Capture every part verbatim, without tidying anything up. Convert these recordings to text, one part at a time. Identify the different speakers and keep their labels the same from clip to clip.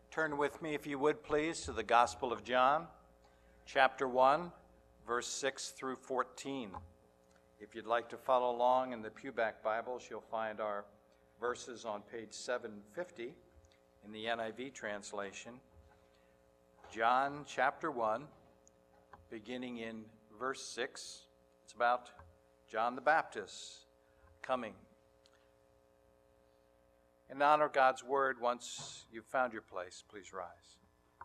Speaker 1: Turn with me, if you would, please, to the Gospel of John, chapter one, verse six through fourteen. If you'd like to follow along in the Pewback Bibles, you'll find our verses on page seven fifty in the N I V translation. John chapter one, beginning in verse six. It's about John the Baptist coming. In honor of God's word, once you've found your place, please rise.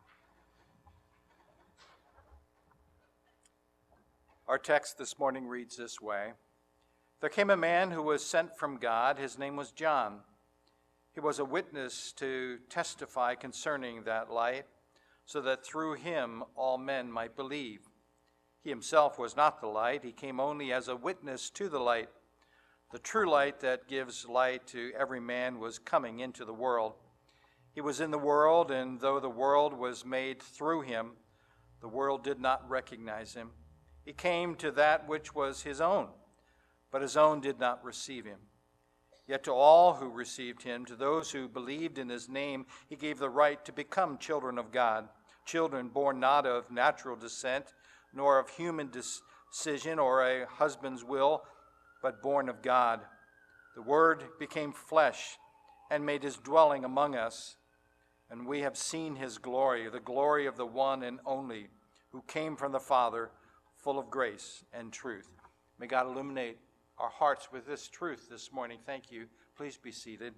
Speaker 1: Our text this morning reads this way. There came a man who was sent from God. His name was John. He was a witness to testify concerning that light, so that through him all men might believe. He himself was not the light. He came only as a witness to the light. The true light that gives light to every man was coming into the world. He was in the world, and though the world was made through him, the world did not recognize him. He came to that which was his own, but his own did not receive him. Yet to all who received him, to those who believed in his name, he gave the right to become children of God, children born not of natural descent, nor of human decision or a husband's will, but born of God. The Word became flesh and made his dwelling among us, and we have seen his glory, the glory of the one and only, who came from the Father, full of grace and truth. May God illuminate our hearts with this truth this morning. Thank you. Please be seated.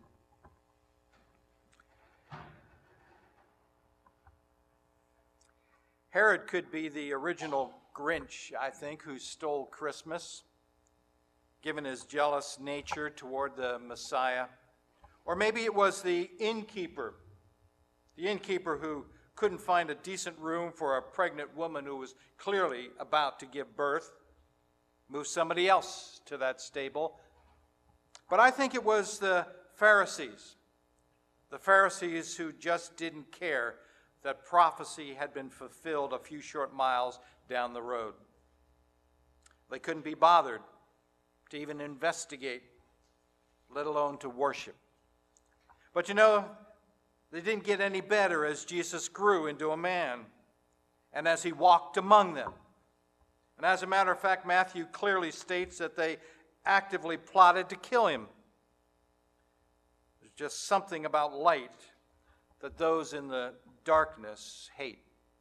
Speaker 1: Herod could be the original Grinch, I think, who stole Christmas, given his jealous nature toward the Messiah. Or maybe it was the innkeeper, the innkeeper who couldn't find a decent room for a pregnant woman who was clearly about to give birth, moved somebody else to that stable. But I think it was the Pharisees, the Pharisees who just didn't care that prophecy had been fulfilled a few short miles down the road. They couldn't be bothered to even investigate, let alone to worship. But you know, they didn't get any better as Jesus grew into a man and as he walked among them. And as a matter of fact, Matthew clearly states that they actively plotted to kill him. There's just something about light that those in the darkness hate.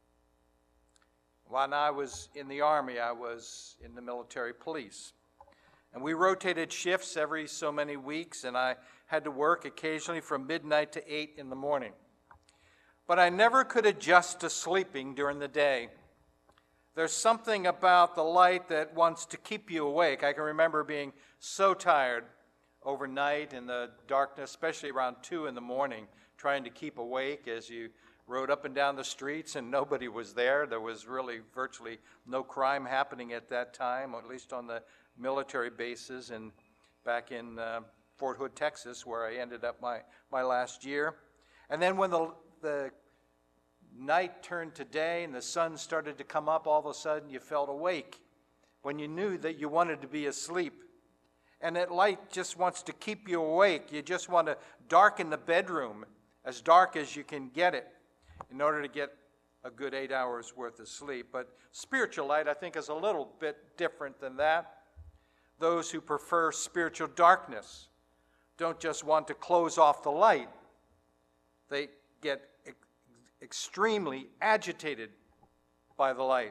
Speaker 1: When I was in the Army, I was in the military police. And we rotated shifts every so many weeks, and I had to work occasionally from midnight to eight in the morning. But I never could adjust to sleeping during the day. There's something about the light that wants to keep you awake. I can remember being so tired overnight in the darkness, especially around two in the morning, trying to keep awake as you rode up and down the streets and nobody was there. There was really virtually no crime happening at that time, or at least on the military bases and back in uh, Fort Hood, Texas, where I ended up my, my last year. And then when the, the night turned to day and the sun started to come up, all of a sudden you felt awake when you knew that you wanted to be asleep. And that light just wants to keep you awake. You just want to darken the bedroom as dark as you can get it in order to get a good eight hours worth of sleep. But spiritual light, I think, is a little bit different than that. Those who prefer spiritual darkness don't just want to close off the light. They get ex- extremely agitated by the light.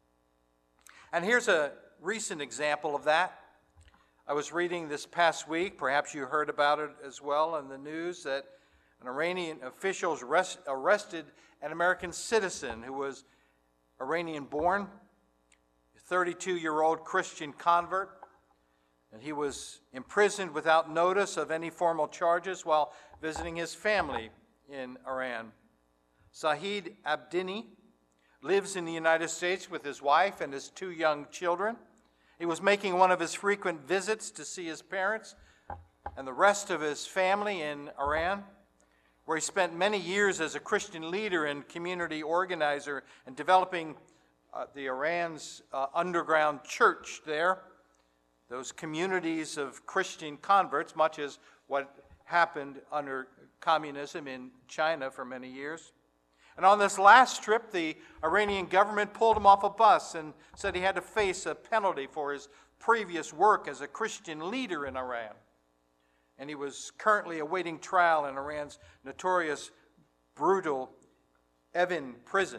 Speaker 1: And here's a recent example of that. I was reading this past week, perhaps you heard about it as well in the news, that an Iranian officials arrest, arrested an American citizen who was Iranian-born, a thirty-two-year-old Christian convert. And he was imprisoned without notice of any formal charges while visiting his family in Iran. Sahid Abdini lives in the United States with his wife and his two young children. He was making one of his frequent visits to see his parents and the rest of his family in Iran, where he spent many years as a Christian leader and community organizer and developing uh, the Iran's uh, underground church there. Those communities of Christian converts, much as what happened under communism in China for many years. And on this last trip, the Iranian government pulled him off a bus and said he had to face a penalty for his previous work as a Christian leader in Iran. And he was currently awaiting trial in Iran's notorious, brutal Evin prison,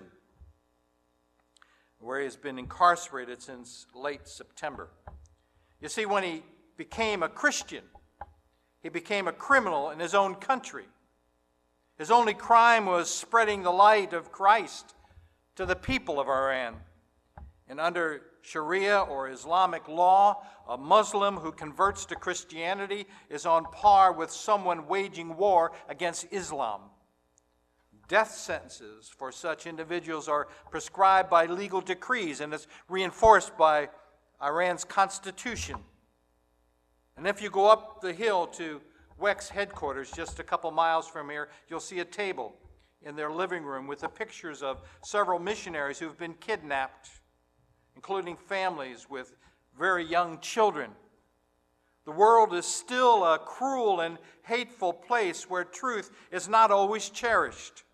Speaker 1: where he has been incarcerated since late September. You see, when he became a Christian, he became a criminal in his own country. His only crime was spreading the light of Christ to the people of Iran. And under Sharia or Islamic law, a Muslim who converts to Christianity is on par with someone waging war against Islam. Death sentences for such individuals are prescribed by legal decrees, and it's reinforced by Iran's constitution. And if you go up the hill to W E C's headquarters, just a couple miles from here, you'll see a table in their living room with the pictures of several missionaries who've been kidnapped, including families with very young children. The world is still a cruel and hateful place where truth is not always cherished.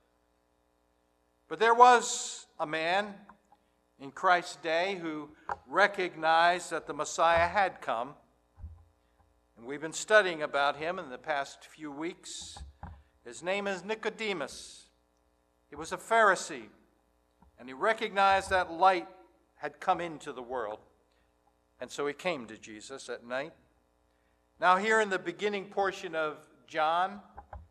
Speaker 1: But there was a man in Christ's day who recognized that the Messiah had come. And we've been studying about him in the past few weeks. His name is Nicodemus. He was a Pharisee, and he recognized that light had come into the world. And so he came to Jesus at night. Now here in the beginning portion of John,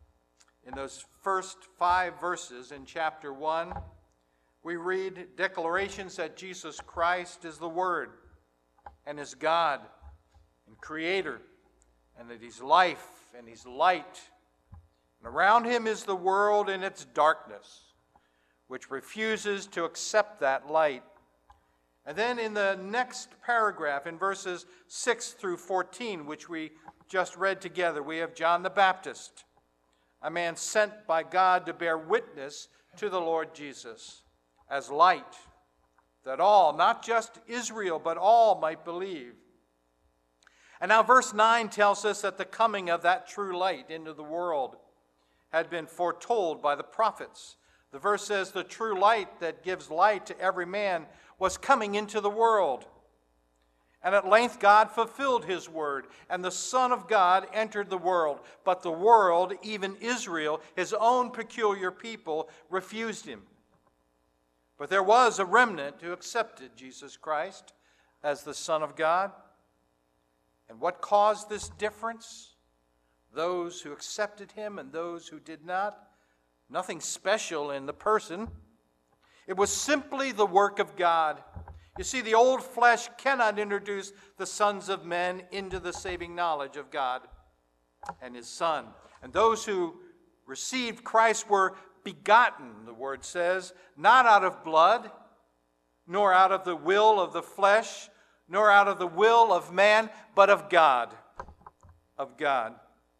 Speaker 1: in those first five verses in chapter one, we read declarations that Jesus Christ is the Word and is God and Creator, and that He's life and He's light. And around Him is the world in its darkness, which refuses to accept that light. And then in the next paragraph, in verses six through fourteen, which we just read together, we have John the Baptist, a man sent by God to bear witness to the Lord Jesus as light, that all, not just Israel, but all might believe. And now verse nine tells us that the coming of that true light into the world had been foretold by the prophets. The verse says the true light that gives light to every man was coming into the world. And at length God fulfilled His word, and the Son of God entered the world. But the world, even Israel, His own peculiar people, refused Him. But there was a remnant who accepted Jesus Christ as the Son of God. And what caused this difference? Those who accepted Him and those who did not. Nothing special in the person. It was simply the work of God. You see, the old flesh cannot introduce the sons of men into the saving knowledge of God and His Son. And those who received Christ were begotten, the Word says, not out of blood, nor out of the will of the flesh, nor out of the will of man, but of God. Of God.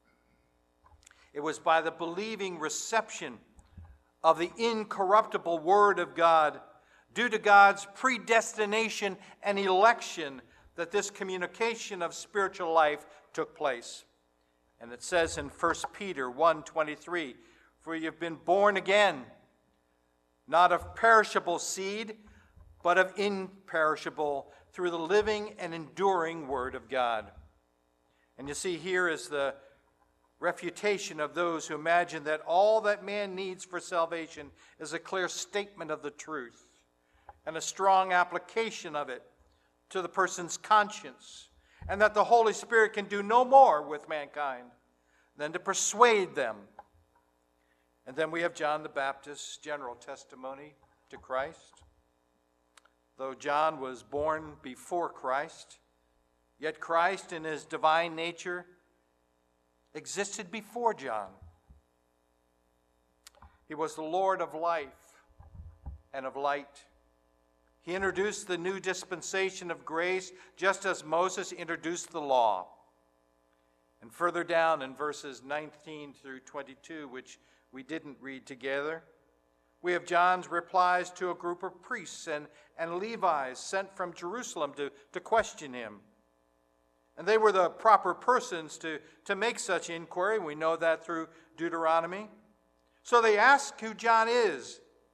Speaker 1: It was by the believing reception of the incorruptible Word of God, due to God's predestination and election, that this communication of spiritual life took place. And it says in First Peter one twenty-three, "For you have been born again, not of perishable seed, but of imperishable, through the living and enduring Word of God." And you see, here is the refutation of those who imagine that all that man needs for salvation is a clear statement of the truth and a strong application of it to the person's conscience, and that the Holy Spirit can do no more with mankind than to persuade them. And then we have John the Baptist's general testimony to Christ. Though John was born before Christ, yet Christ in His divine nature existed before John. He was the Lord of life and of light. He introduced the new dispensation of grace just as Moses introduced the law. And further down in verses nineteen through twenty-two, which we didn't read together, we have John's replies to a group of priests and, and Levites sent from Jerusalem to, to question him. And they were the proper persons to, to make such inquiry. We know that through Deuteronomy. So they ask who John is.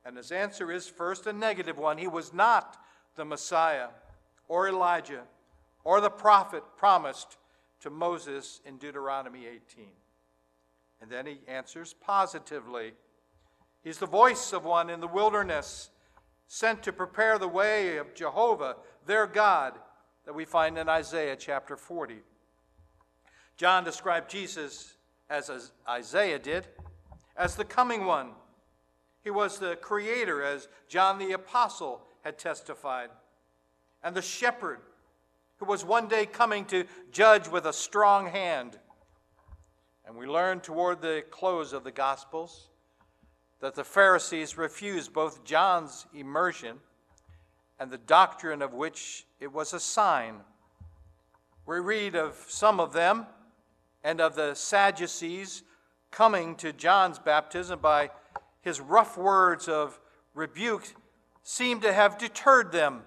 Speaker 1: And his answer is first a negative one. He was not the Messiah or Elijah or the prophet promised to Moses in Deuteronomy eighteen. And then he answers positively. He's the voice of one in the wilderness, sent to prepare the way of Jehovah, their God, that we find in Isaiah chapter forty. John described Jesus, as Isaiah did, as the coming one. He was the creator, as John the Apostle had testified, and the shepherd who was one day coming to judge with a strong hand. And we learn toward the close of the Gospels that the Pharisees refused both John's immersion and the doctrine of which it was a sign. We read of some of them and of the Sadducees coming to John's baptism by his rough words of rebuke seemed to have deterred them.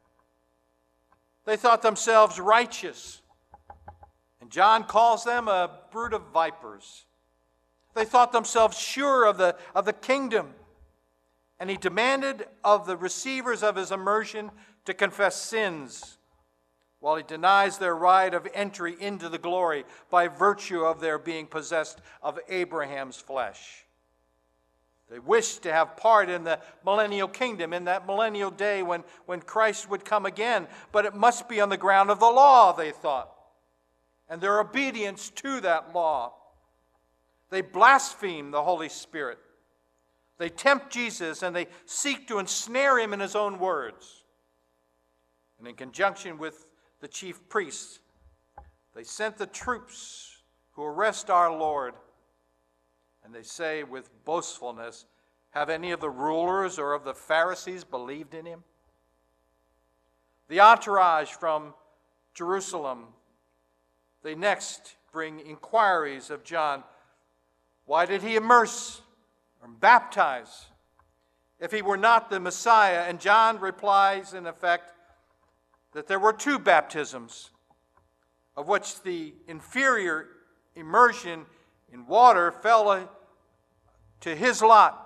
Speaker 1: They thought themselves righteous. And John calls them a brood of vipers. They thought themselves sure of the, of the kingdom. And he demanded of the receivers of his immersion to confess sins, while he denies their right of entry into the glory by virtue of their being possessed of Abraham's flesh. They wished to have part in the millennial kingdom, in that millennial day when, when Christ would come again, but it must be on the ground of the law, they thought, and their obedience to that law. They blaspheme the Holy Spirit. They tempt Jesus and they seek to ensnare him in his own words. And in conjunction with the chief priests, they sent the troops who arrest our Lord. And they say with boastfulness, have any of the rulers or of the Pharisees believed in him? The entourage from Jerusalem, they next bring inquiries of John. Why did he immerse or baptize if he were not the Messiah? And John replies, in effect, that there were two baptisms, of which the inferior immersion in water fell to his lot.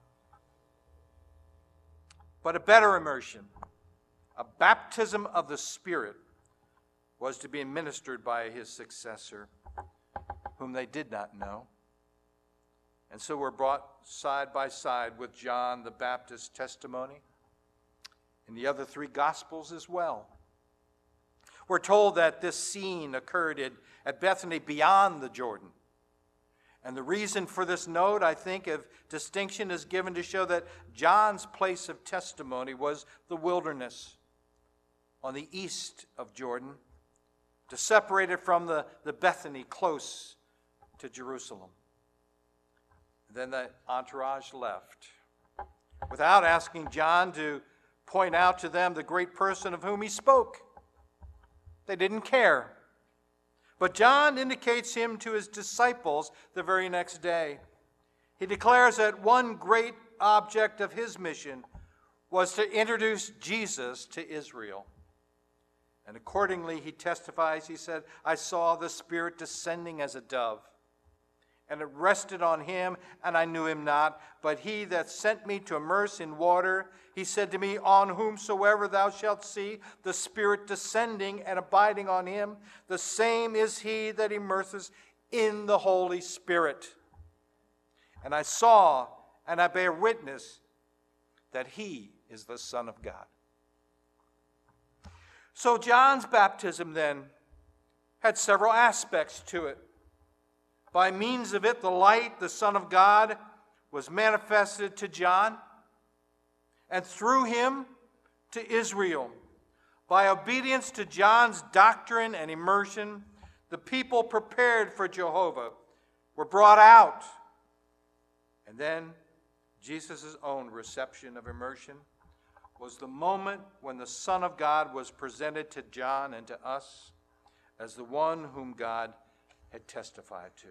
Speaker 1: But a better immersion, a baptism of the Spirit, was to be administered by his successor, whom they did not know. And so we're brought side by side with John the Baptist's testimony in the other three Gospels as well. We're told that this scene occurred at, at Bethany beyond the Jordan. And the reason for this note, I think, of distinction is given to show that John's place of testimony was the wilderness on the east of Jordan, to separate it from the, the Bethany close to Jerusalem. Then the entourage left, without asking John to point out to them the great person of whom he spoke. They didn't care. But John indicates him to his disciples the very next day. He declares that one great object of his mission was to introduce Jesus to Israel. And accordingly, he testifies, he said, I saw the Spirit descending as a dove, and it rested on him, and I knew him not. But he that sent me to immerse in water, he said to me, on whomsoever thou shalt see the Spirit descending and abiding on him, the same is he that immerses in the Holy Spirit. And I saw, and I bear witness, that he is the Son of God. So John's baptism then had several aspects to it. By means of it, the light, the Son of God, was manifested to John, and through him to Israel. By obedience to John's doctrine and immersion, the people prepared for Jehovah were brought out. And then Jesus' own reception of immersion was the moment when the Son of God was presented to John and to us as the one whom God had testified to.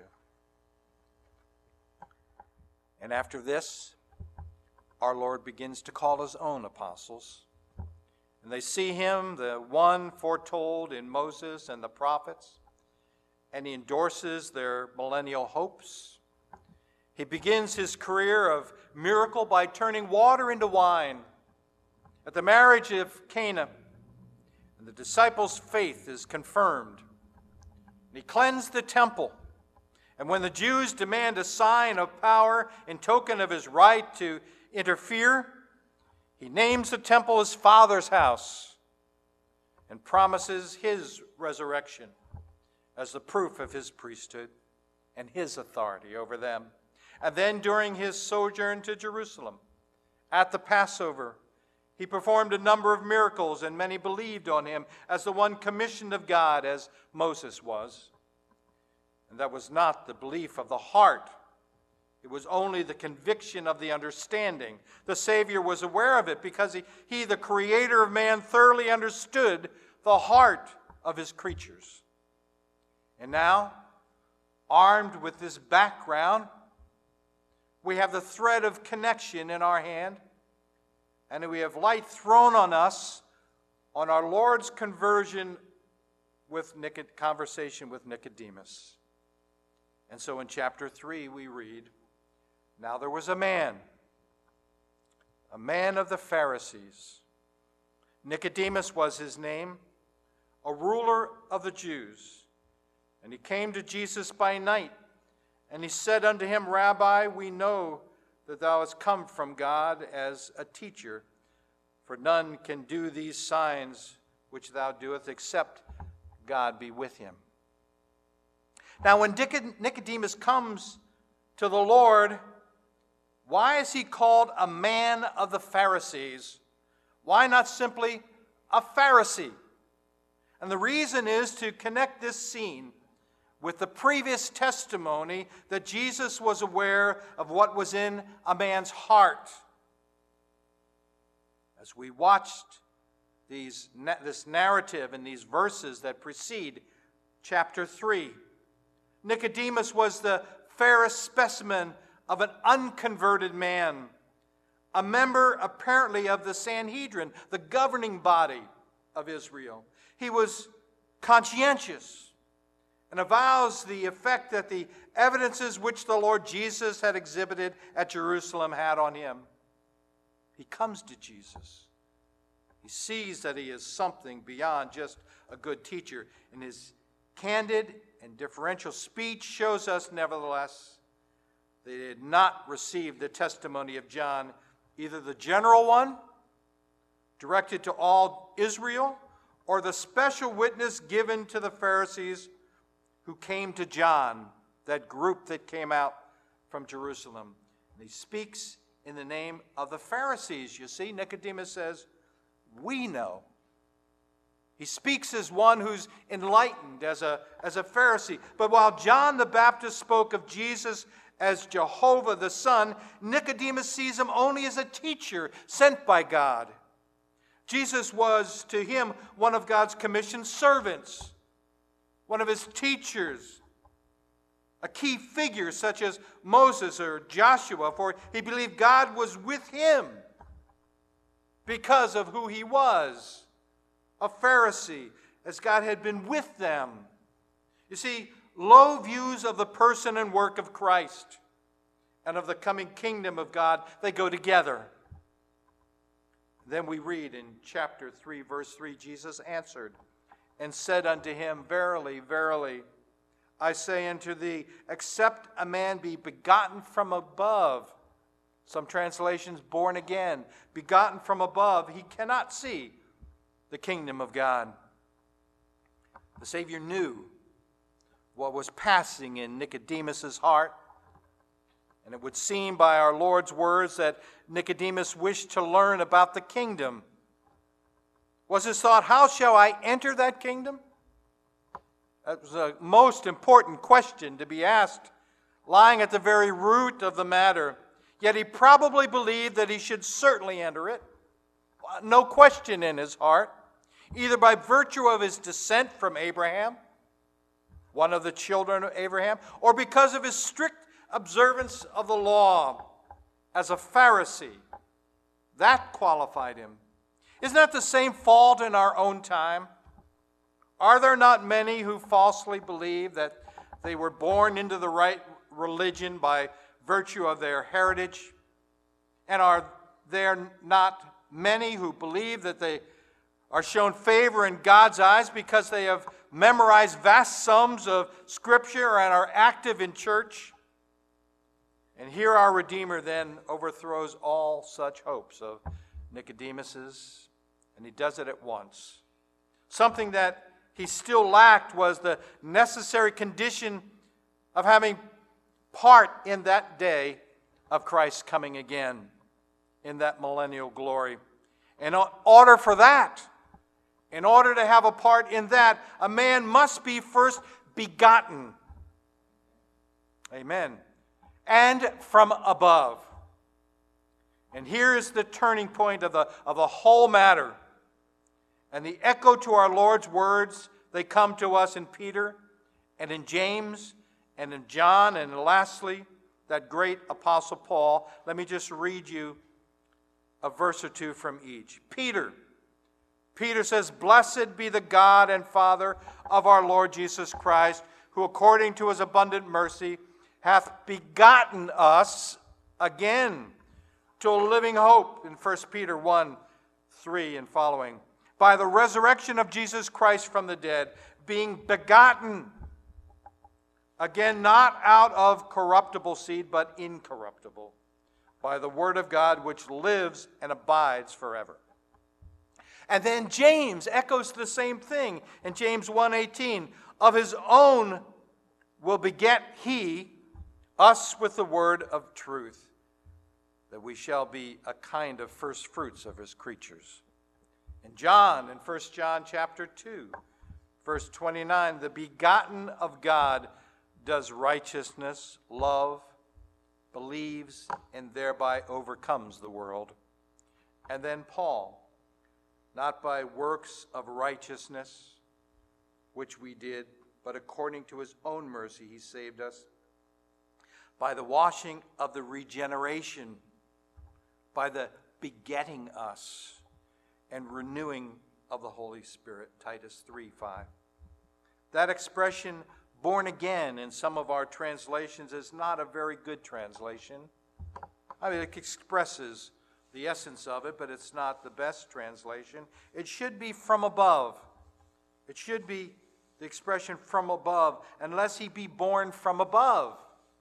Speaker 1: And after this, our Lord begins to call his own apostles. And they see him, the one foretold in Moses and the prophets, and he endorses their millennial hopes. He begins his career of miracle by turning water into wine at the marriage of Cana. And the disciples' faith is confirmed. And he cleansed the temple. And when the Jews demand a sign of power in token of his right to interfere, he names the temple his Father's house and promises his resurrection as the proof of his priesthood and his authority over them. And then during his sojourn to Jerusalem, at the Passover, he performed a number of miracles, and many believed on him as the one commissioned of God, as Moses was. And that was not the belief of the heart. It was only the conviction of the understanding. The Savior was aware of it because he, he, the creator of man, thoroughly understood the heart of his creatures. And now, armed with this background, we have the thread of connection in our hand, and we have light thrown on us on our Lord's conversion with Nicod- conversation with Nicodemus. And so in chapter three we read, "Now there was a man, a man of the Pharisees. Nicodemus was his name, a ruler of the Jews. And he came to Jesus by night, and he said unto him, Rabbi, we know that thou hast come from God as a teacher, for none can do these signs which thou doest except God be with him." Now when Nicodemus comes to the Lord, why is he called a man of the Pharisees? Why not simply a Pharisee? And the reason is to connect this scene with the previous testimony that Jesus was aware of what was in a man's heart. As we watched these, this narrative and these verses that precede chapter three, Nicodemus was the fairest specimen of an unconverted man, a member apparently of the Sanhedrin, the governing body of Israel. He was conscientious and avows the effect that the evidences which the Lord Jesus had exhibited at Jerusalem had on him. He comes to Jesus. He sees that he is something beyond just a good teacher, and his candid and differential speech shows us, nevertheless, they did not receive the testimony of John, either the general one, directed to all Israel, or the special witness given to the Pharisees who came to John, that group that came out from Jerusalem. And he speaks in the name of the Pharisees. You see, Nicodemus says, we know. He speaks as one who's enlightened, as a, as a Pharisee. But while John the Baptist spoke of Jesus as Jehovah the Son, Nicodemus sees him only as a teacher sent by God. Jesus was to him one of God's commissioned servants, one of his teachers, a key figure such as Moses or Joshua, for he believed God was with him because of who he was. A Pharisee, as God had been with them. You see, low views of the person and work of Christ and of the coming kingdom of God, they go together. Then we read in chapter three, verse three, Jesus answered and said unto him, Verily, verily, I say unto thee, except a man be begotten from above, some translations, born again, begotten from above, he cannot see the kingdom of God. The Savior knew what was passing in Nicodemus's heart, and it would seem by our Lord's words that Nicodemus wished to learn about the kingdom. Was his thought, how shall I enter that kingdom? That was a most important question to be asked, lying at the very root of the matter. Yet he probably believed that he should certainly enter it. No question in his heart, either by virtue of his descent from Abraham, one of the children of Abraham, or because of his strict observance of the law as a Pharisee. That qualified him. Isn't that the same fault in our own time? Are there not many who falsely believe that they were born into the right religion by virtue of their heritage, And are there not many who believe that they are shown favor in God's eyes because they have memorized vast sums of Scripture and are active in church? And here our Redeemer then overthrows all such hopes of Nicodemus's, and he does it at once. Something that he still lacked was the necessary condition of having part in that day of Christ's coming again, in that millennial glory. In order for that, in order to have a part in that, a man must be first begotten. Amen. And from above. And here is the turning point of the, of the whole matter. And the echo to our Lord's words, they come to us in Peter and in James and in John, and lastly, that great Apostle Paul. Let me just read you a verse or two from each. Peter. Peter says, "Blessed be the God and Father of our Lord Jesus Christ, who according to his abundant mercy hath begotten us again to a living hope," in First Peter one, three and following, "by the resurrection of Jesus Christ from the dead, being begotten again, not out of corruptible seed, but incorruptible, by the word of God, which lives and abides forever." And then James echoes the same thing in James one eighteen. "Of his own will beget he us with the word of truth, that we shall be a kind of first fruits of his creatures." And John, in First John chapter two, verse twenty-nine, "The begotten of God does righteousness, love, believes, and thereby overcomes the world." And then Paul, "Not by works of righteousness, which we did, but according to his own mercy he saved us, by the washing of the regeneration, by the begetting us, and renewing of the Holy Spirit." Titus three five. That expression, "born again," in some of our translations is not a very good translation. I mean, it expresses the essence of it, but it's not the best translation. It should be "from above." It should be the expression "from above," unless he be born from above.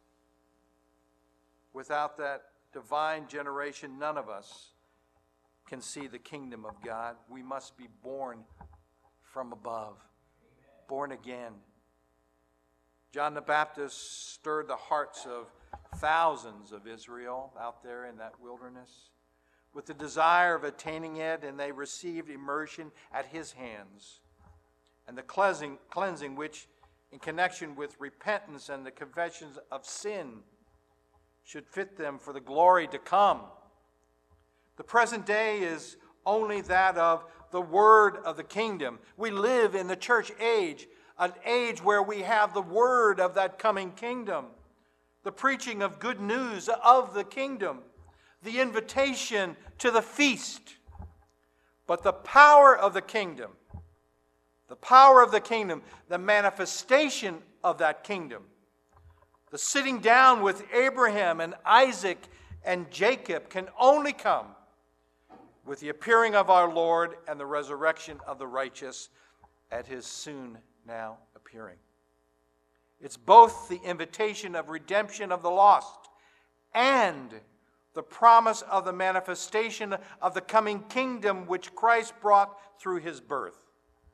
Speaker 1: Without that divine generation, none of us can see the kingdom of God. We must be born from above, born again. John the Baptist stirred the hearts of thousands of Israel out there in that wilderness with the desire of attaining it, and they received immersion at his hands. And the cleansing, cleansing which, in connection with repentance and the confessions of sin, should fit them for the glory to come. The present day is only that of the word of the kingdom. We live in the church age, an age where we have the word of that coming kingdom, the preaching of good news of the kingdom, the invitation to the feast. But the power of the kingdom, the power of the kingdom, the manifestation of that kingdom, the sitting down with Abraham and Isaac and Jacob can only come with the appearing of our Lord and the resurrection of the righteous at his soon now appearing. It's both the invitation of redemption of the lost and the promise of the manifestation of the coming kingdom which Christ brought through his birth.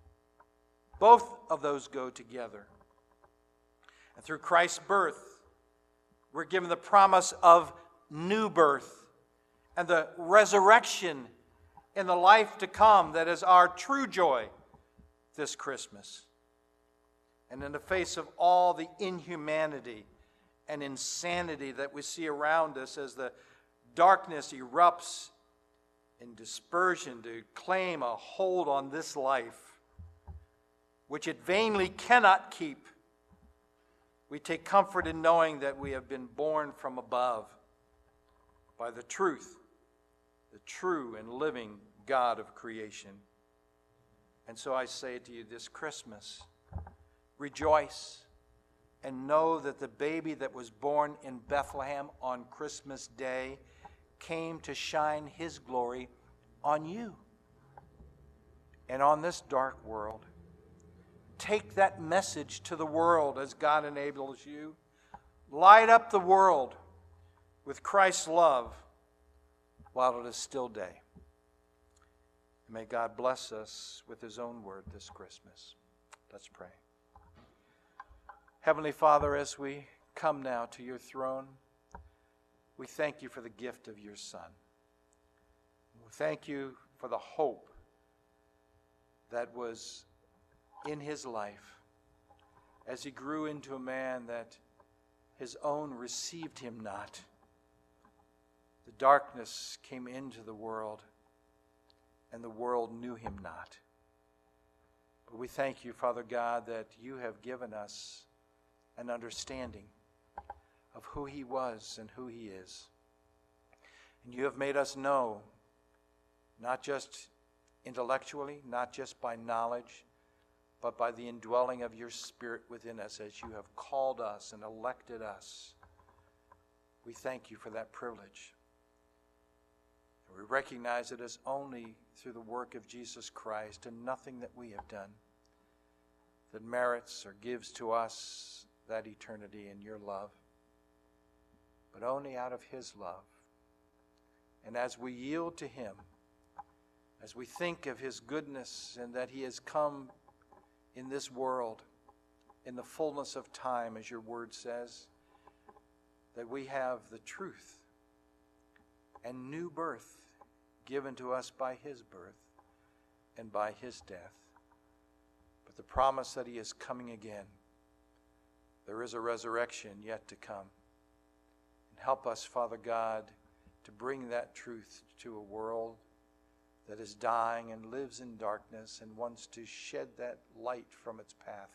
Speaker 1: Both of those go together. And through Christ's birth, we're given the promise of new birth and the resurrection in the life to come that is our true joy this Christmas. And in the face of all the inhumanity and insanity that we see around us as the darkness erupts in dispersion to claim a hold on this life, which it vainly cannot keep, we take comfort in knowing that we have been born from above by the truth, the true and living God of creation. And so I say to you this Christmas, rejoice and know that the baby that was born in Bethlehem on Christmas Day came to shine his glory on you and on this dark world. Take that message to the world as God enables you. Light up the world with Christ's love while it is still day. And may God bless us with his own word this Christmas. Let's pray. Heavenly Father, as we come now to your throne, we thank you for the gift of your Son. We thank you for the hope that was in his life as he grew into a man that his own received him not. The darkness came into the world, and the world knew him not. But we thank you, Father God, that you have given us an understanding of who he was and who he is. And you have made us know, not just intellectually, not just by knowledge, but by the indwelling of your Spirit within us as you have called us and elected us. We thank you for that privilege. And we recognize it as only through the work of Jesus Christ and nothing that we have done that merits or gives to us that eternity in your love, but only out of his love. And as we yield to him, as we think of his goodness and that he has come in this world in the fullness of time, as your word says, that we have the truth and new birth given to us by his birth and by his death, but the promise that he is coming again. There is a resurrection yet to come. And help us, Father God, to bring that truth to a world that is dying and lives in darkness and wants to shed that light from its path.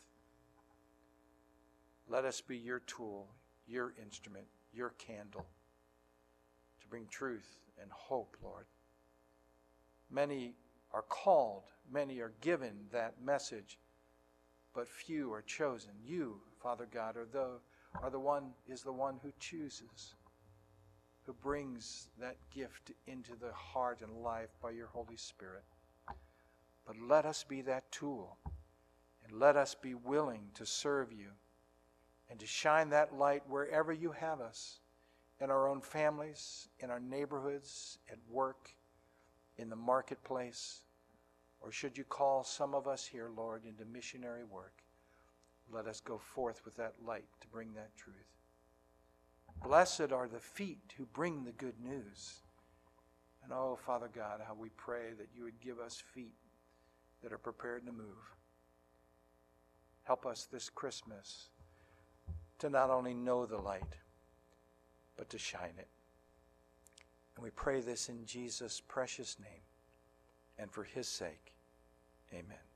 Speaker 1: Let us be your tool, your instrument, your candle to bring truth and hope, Lord. Many are called, many are given that message, but few are chosen. You, Father God, are the, are the one, is the one who chooses, who brings that gift into the heart and life by your Holy Spirit. But let us be that tool, and let us be willing to serve you and to shine that light wherever you have us, in our own families, in our neighborhoods, at work, in the marketplace, or should you call some of us here, Lord, into missionary work, let us go forth with that light to bring that truth. Blessed are the feet who bring the good news. And oh, Father God, how we pray that you would give us feet that are prepared to move. Help us this Christmas to not only know the light, but to shine it. And we pray this in Jesus' precious name, and for his sake, amen.